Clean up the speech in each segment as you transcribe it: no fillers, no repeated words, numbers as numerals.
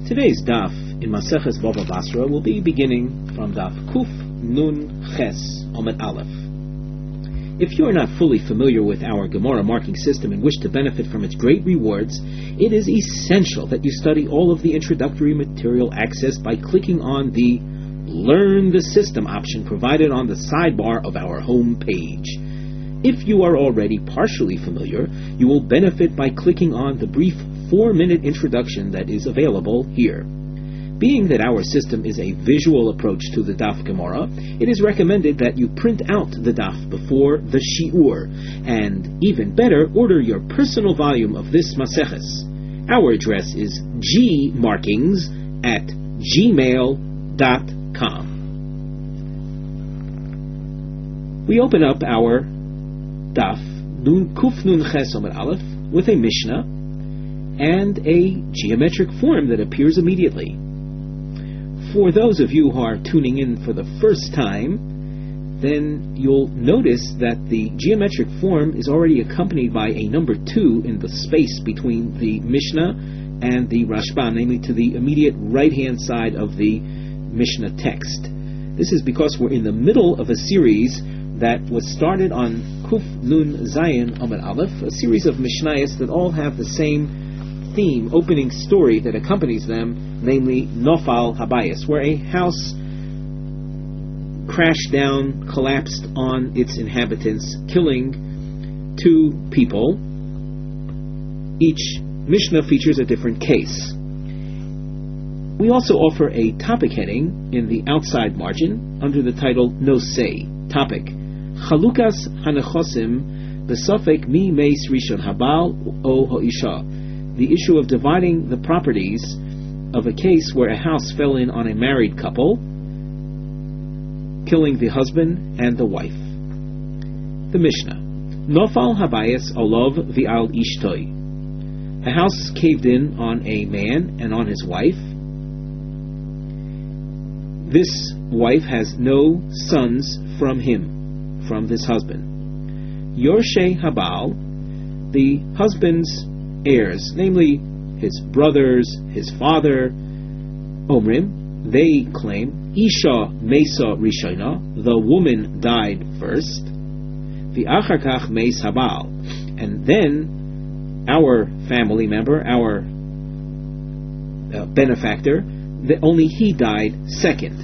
Today's daf in Maseches Bava Basra will be beginning from daf Kuf Nun Ches Omed Aleph. If you are not fully familiar with our Gemara marking system and wish to benefit from its great rewards, it is essential that you study all of the introductory material accessed by clicking on the Learn the System option provided on the sidebar of our home page. If you are already partially familiar, you will benefit by clicking on the brief 4-minute introduction that is available here. Being that our system is a visual approach to the Daf Gemara, it is recommended that you print out the Daf before the Shi'ur, and even better, order your personal volume of this Maseches. Our address is gmarkings@gmail.com. We open up our Daf Kuf Nun Ches Omed Aleph with a Mishnah and a geometric form that appears immediately. For those of you who are tuning in for the first time, then you'll notice that the geometric form is already accompanied by a number 2 in the space between the Mishnah and the Rashbam, namely to the immediate right-hand side of the Mishnah text. This is because we're in the middle of a series that was started on Kuf Nun Zayin Omed Aleph, a series of Mishnayos that all have the same theme, opening story that accompanies them, namely Nofal Habayis, where a house crashed down, collapsed on its inhabitants, killing 2 people. Each Mishnah features a different case. We also offer a topic heading in the outside margin under the title Nosei. Topic: Chalukas Hanechosim Besofek Mi Meis Rishon Habal O Hoisha. The issue of dividing the properties of a case where a house fell in on a married couple, killing the husband and the wife. The Mishnah: Nofal Habayis Olov Vi'al Ishtoi. A house caved in on a man and on his wife. This wife has no sons from him, from this husband. Yorshei Habal, the husband's heirs, namely his brothers, his father, Omrim, they claim, Isha Mesa Rishona, the woman died first, the Acharkach Meis Habal, and then our family member, our benefactor, only he died second.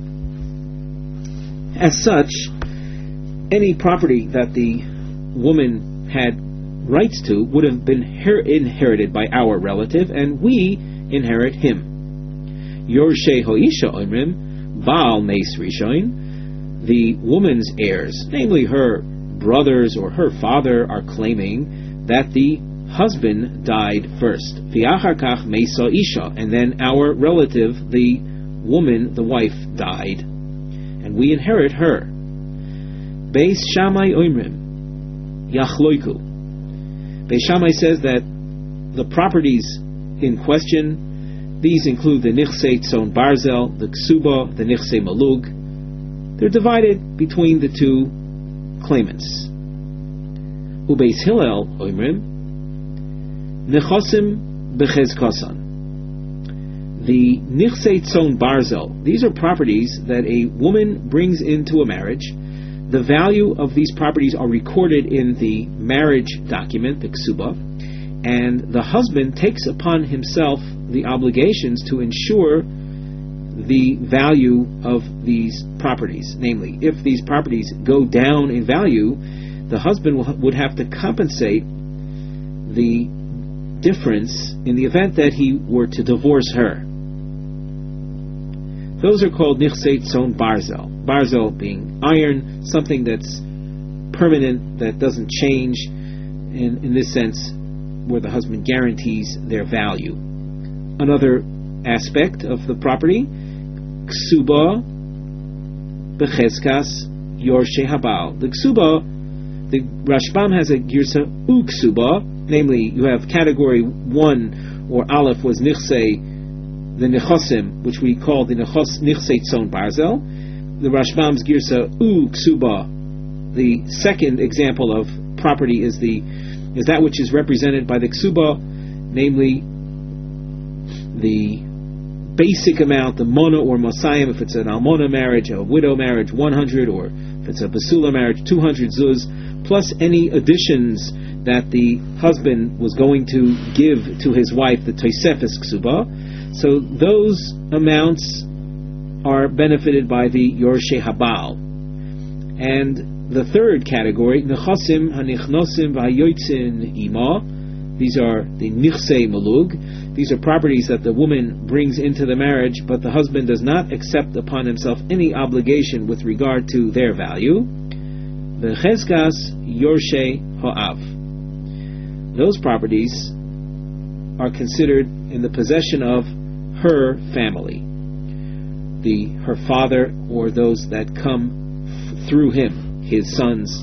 As such, any property that the woman had rights to would have been inherited by our relative, and we inherit him. Yorshei Hoisha Omrim Baal Meis Rishon, the woman's heirs, namely her brothers or her father, are claiming that the husband died first. V'acharkach Meisa Isha, and then our relative, the woman, the wife, died, and we inherit her. Beis Shammai Omrim Yachloiku. Beis Shammai says that the properties in question, these include the Nichsei Tzon Barzel, the Ksuba, the Nichsei Malug. They're divided between the 2 claimants. Ubeis Hillel Oimrim Nechosim Bechezkosan. The Nichsei Tzon Barzel, these are properties that a woman brings into a marriage. The value of these properties are recorded in the marriage document, the ksuba, and the husband takes upon himself the obligations to ensure the value of these properties. Namely, if these properties go down in value, the husband would have to compensate the difference in the event that he were to divorce her. Those are called Nichsei Tzon Barzel. Barzel being iron, something that's permanent, that doesn't change, in this sense, where the husband guarantees their value. Another aspect of the property, Ksuba Bechezkas Yorshei Habal. The Ksuba, the Rashbam has a Girsa Uksuba, namely you have category 1, or Aleph was Nichsei, the Nechosim, which we call the Nichsei Tzon Barzel. The Rashbam's Girsa Ksuba, the second example of property is that which is represented by the Ksuba, namely the basic amount, the mona or mosayim, if it's an almona marriage, a widow marriage, 100, or if it's a basula marriage, 200 zuz, plus any additions that the husband was going to give to his wife, the tosefes ksuba. So those amounts are benefited by the Yorshei Habal. And the third category, nechasim hanichnosim v'hayotzin ima. These are the nichsei malug. These are properties that the woman brings into the marriage, but the husband does not accept upon himself any obligation with regard to their value. Bechezkas Yorshei Ha'av. Those properties are considered in the possession of her family, her father, or those that come through him, his sons.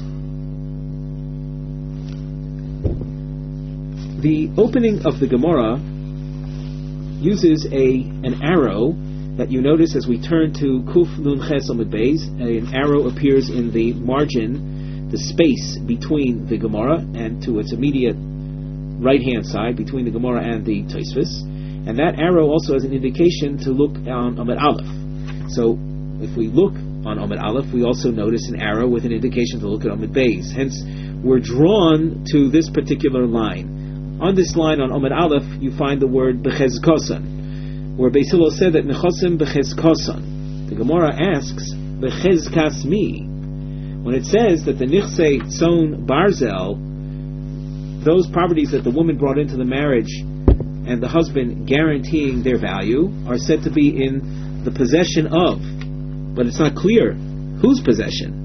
The opening of the Gemara uses an arrow that you notice as we turn to Kuf Nun Ches Amud Beis. An arrow appears in the margin, the space between the Gemara and to its immediate right-hand side, between the Gemara and the Tosfos. And that arrow also has an indication to look on Amud Aleph. So if we look on Amud Aleph, we also notice an arrow with an indication to look at Amud Beis. Hence, we're drawn to this particular line. On this line on Amud Aleph, you find the word Bechezkosan, where Beis Hillel said that Nechosim Bechezkosan. The Gemara asks, Bechezkas mi? When it says that the Nichsei Tzon Barzel, those properties that the woman brought into the marriage and the husband guaranteeing their value, are said to be in the possession of, but it's not clear whose possession.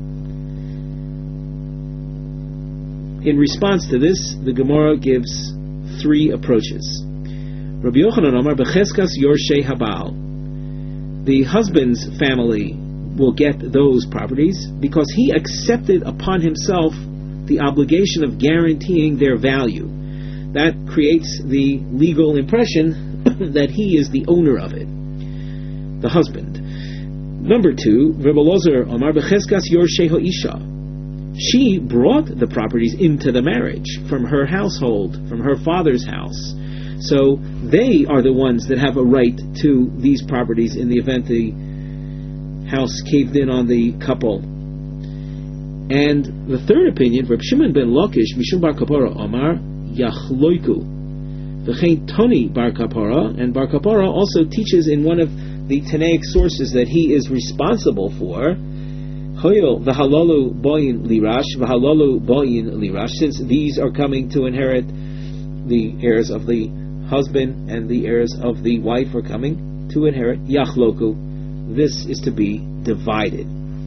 In response to this, the Gemara gives three approaches. Rabbi Yochanan Omar Becheskas Yorshei Habal. The husband's family will get those properties because he accepted upon himself the obligation of guaranteeing their value. That creates the legal impression that he is the owner of it, the husband. Number two, Rabbi Lozer Omar Becheskas Yorshei Ha'isha. She brought the properties into the marriage from her household, from her father's house. So they are the ones that have a right to these properties in the event the house caved in on the couple. And the third opinion, Reb Shimon ben Lakish, Mishum bar Kapara Omar, Yachloiku. V'chein Toni bar Kapara, and bar Kapara also teaches in one of the Tanaic sources that he is responsible for, Hoyel v'halalu boyin lirash, v'halalu boyin lirash, since these are coming to inherit, the heirs of the husband and the heirs of the wife are coming to inherit, Yachloku. This is to be divided.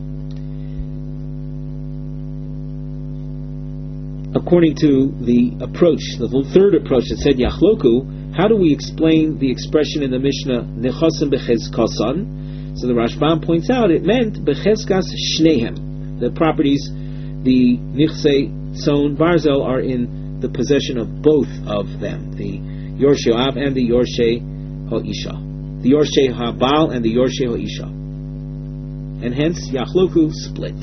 According to the approach, the third approach that said Yachloku, how do we explain the expression in the Mishnah Nechosim Bechezkosan? So the Rashbam points out it meant Bechezkas Shnehem. The properties, the Nichsei Tzon Barzel, are in the possession of both of them, the Yorshei Ha'av and the Yorshei Ha'isha, the Yorshei Habal and the Yorshei Ha'isha, and hence Yachloku split.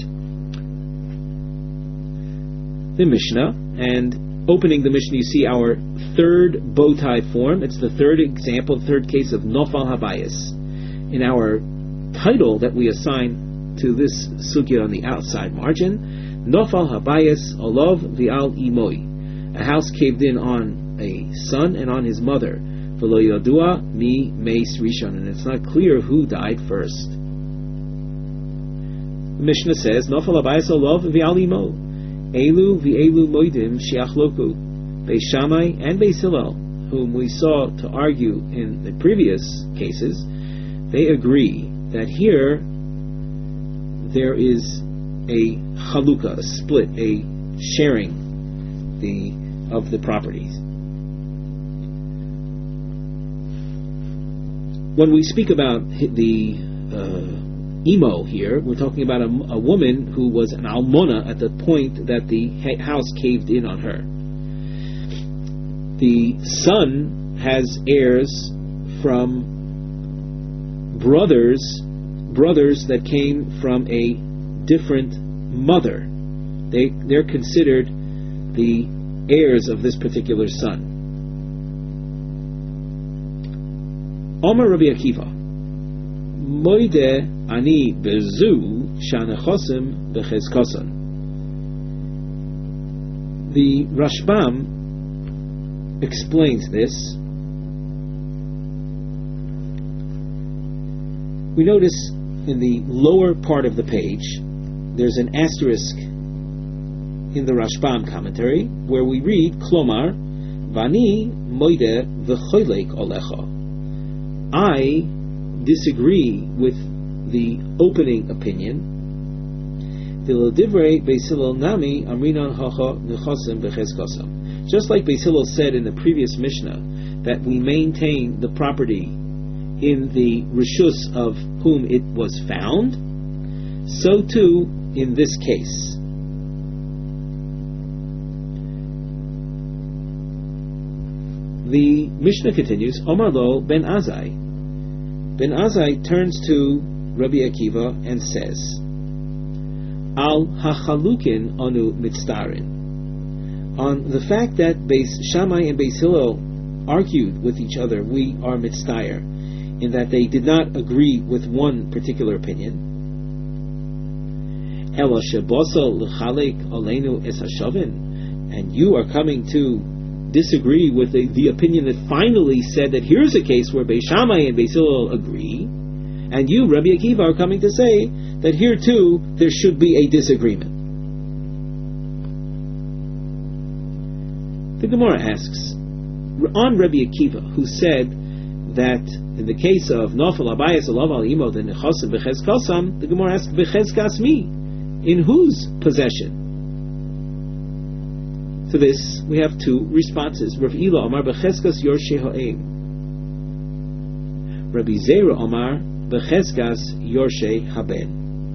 The Mishnah, and opening the Mishnah, you see our third bow tie form. It's the third example, the third case of Nofal Habayis. In our title that we assign to this sugya on the outside margin, Nofal Habayis Olav V'al Imoi. A house caved in on a son and on his mother. V'lo yodua mi meis rishon, and it's not clear who died first. The Mishnah says Nofal Habayis Olav V'al Imo. Elu v'elu moidim sheachloku. Beis Shammai and Beis Hillel, whom we saw to argue in the previous cases, they agree that here there is a chalukah, a split, a sharing of the properties. When we speak about the Imo here, we're talking about a woman who was an almona at the point that the house caved in on her. The son has heirs from brothers that came from a different mother. They're considered the heirs of this particular son. Omar Rabbi Akiva, Moide ani bezu shanechosim bechezkosan. The Rashbam explains this. We notice in the lower part of the page there's an asterisk in the Rashbam commentary where we read Klomar Vani moide v'choylek olecha. I disagree with the opening opinion. Just like Beis Hillel said in the previous Mishnah that we maintain the property in the rishus of whom it was found, so too in this case. The Mishnah continues, Omar lo ben Azai. Ben Azai turns to Rabbi Akiva and says, Al hachalukin anu mitztarin. On the fact that Beis Shammai and Beis Hillel argued with each other, we are mitztayer, in that they did not agree with one particular opinion. Ela shebosa l'chalek aleinu es hashavin, and you are coming to disagree with the opinion that finally said that here's a case where Beis Shammai and Beis Hillel agree, and you, Rabbi Akiva, are coming to say that here too there should be a disagreement. The Gemara asks, on Rabbi Akiva, who said that in the case of Nofel Abayas Alav Al Imo the Nechosim Bechezkasam, the Gemara asks, Bechezkas mi, in whose possession? To this, we have two responses. Rav Ila Omar Bechezkas Yorshe Ha'em. Rabbi Zera Omar Bechezkas Yorshe Haben.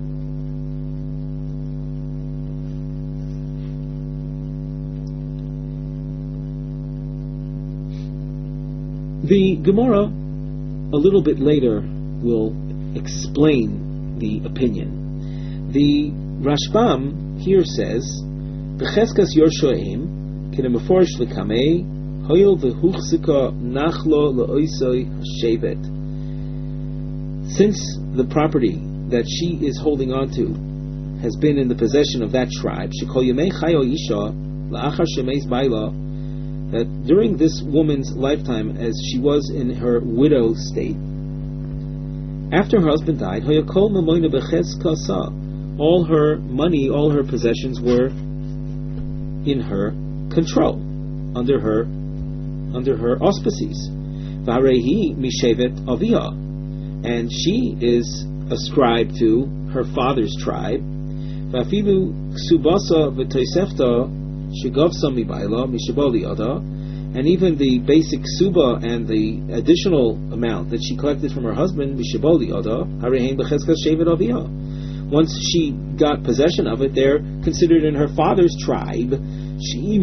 The Gemara, a little bit later, will explain the opinion. The Rashbam here says, Bechezkas Yorshoim, Kinemeforish Lekamei, Hoyel Vehuchzika Nachlo Leoisoi Hashevet. Since the property that she is holding on to has been in the possession of that tribe, Shekol Yemei Chayo Isha, La'achar Shemeis Baila, that during this woman's lifetime, as she was in her widow state, after her husband died, Hoyakol Mamoina Bechezkasa, all her money, all her possessions were in her control, under her auspices. Varehi mishevet avia, and she is ascribed to her father's tribe. Vafilu ksubasa v'toisefta shigavsa mibayla mishaboli ada, and even the basic suba and the additional amount that she collected from her husband mishaboli ada harehin bechezkas shevet avia. Once she got possession of it, they're considered in her father's tribe. She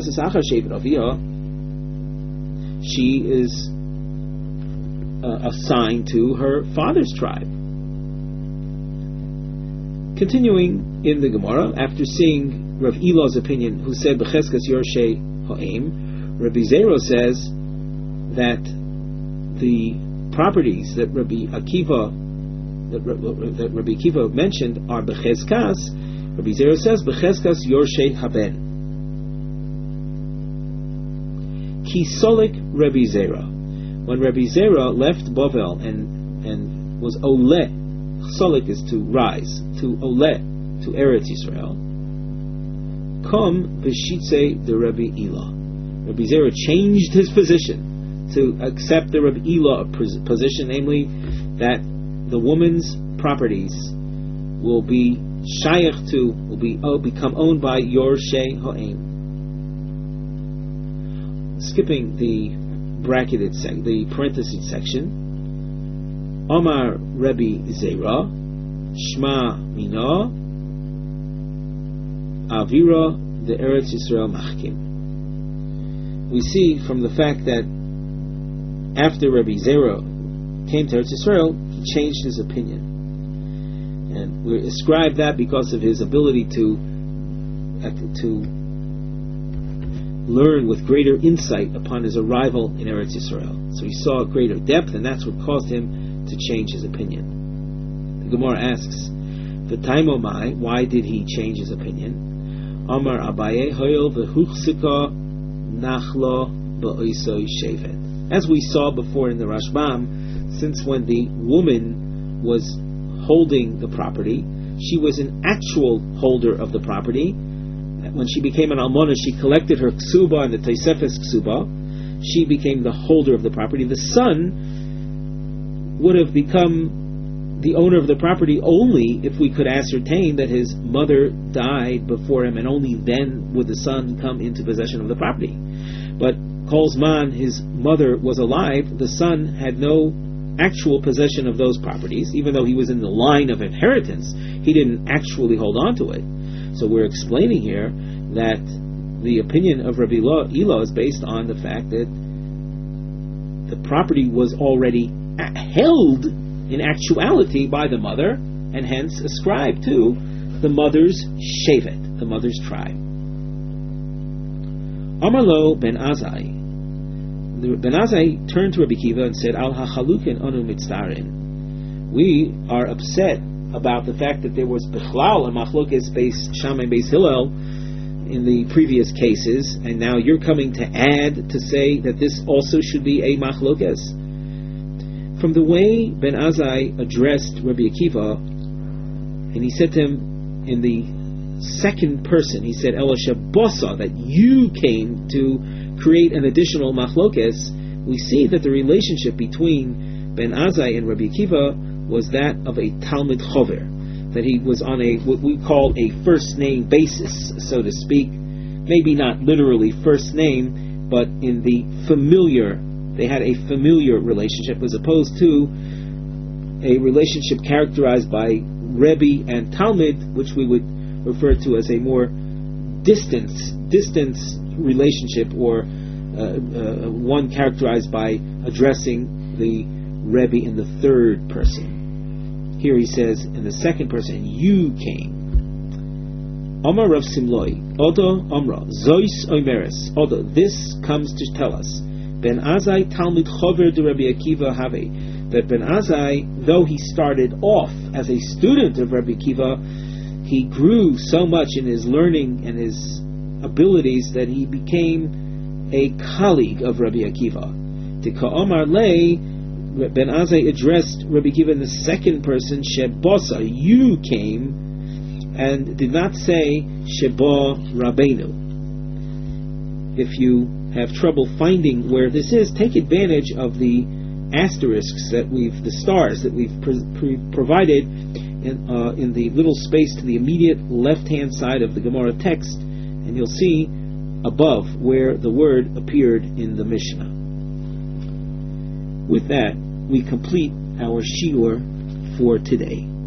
is assigned to her father's tribe. Continuing in the Gemara, after seeing Rav Ila's opinion, who said Bechezkas Yorshe Ha'im, Rabbi Zero says that the properties that Rabbi Akiva mentioned are Bechezkas. Rabbi Zero says Bechezkas Yorshe Haben. Kisolik Rabbi Zera. When Rabbi Zera left Bavel and was Oleh, Solik is to rise, to Oleh, to Eretz Yisrael, Kom B'shitze the Rabbi Ila. Rabbi Zera changed his position to accept the Rabbi Ila position, namely that the woman's properties will be shayach to, will become owned by Yorshe Ha'em. Skipping the bracketed the parenthesis section, Omar Rabbi Zera, Shma Mina, Avira the Eretz Yisrael Machkim. We see from the fact that after Rabbi Zera came to Eretz Yisrael, he changed his opinion, and we ascribe that because of his ability to learn with greater insight upon his arrival in Eretz Yisrael. So he saw greater depth, and that's what caused him to change his opinion. The Gemara asks, "V'taimomai, why did he change his opinion?" Amar Abaye hoyel v'huchsika nachlo ba'oisoi shevet. As we saw before in the Rashbam, since when the woman was holding the property, she was an actual holder of the property. When she became an almona, she collected her ksuba and the Tosefes ksuba. She became the holder of the property. The son would have become the owner of the property only if we could ascertain that his mother died before him, and only then would the son come into possession of the property. But Kolzman, his mother was alive, the son had no actual possession of those properties. Even though he was in the line of inheritance, he didn't actually hold on to it. So we're explaining here that the opinion of Rabbi Ila is based on the fact that the property was already held in actuality by the mother, and hence ascribed to the mother's shevet, the mother's tribe. Amarlo ben Azai. Ben Azai turned to Rabbi Kiva and said, Al hachalukin anu mitztarin. We are upset about the fact that there was Bechlal and Machlokes Beis Shammai Beis Hillel in the previous cases, and now you're coming to add to say that this also should be a Machlokes. From the way Ben Azai addressed Rabbi Akiva, and he said to him in the second person, he said, Elisha Bossa, that you came to create an additional Machlokes, we see that the relationship between Ben Azai and Rabbi Akiva was that of a Talmud Chover, that he was on a what we call a first name basis, so to speak. Maybe not literally first name, but in the familiar, they had a familiar relationship as opposed to a relationship characterized by Rebbe and Talmud, which we would refer to as a more distance relationship, or one characterized by addressing the Rebbe in the third person. Here he says in the second person, you came. Amar Rav Simloi, Odo Amra, Zois Oimeres, Odo, this comes to tell us, Ben Azai Talmud Chover de Rabbi Akiva Have, that Ben Azai, though he started off as a student of Rabbi Akiva, he grew so much in his learning and his abilities that he became a colleague of Rabbi Akiva. Tika Omar Lei, Ben Azai addressed Rabbi Akiva in the second person, Shebosa, you came, and did not say Sheba Rabbeinu. If you have trouble finding where this is, take advantage of the asterisks the stars that we've provided in the little space to the immediate left-hand side of the Gemara text, and you'll see above where the word appeared in the Mishnah. With that, we complete our shiur for today.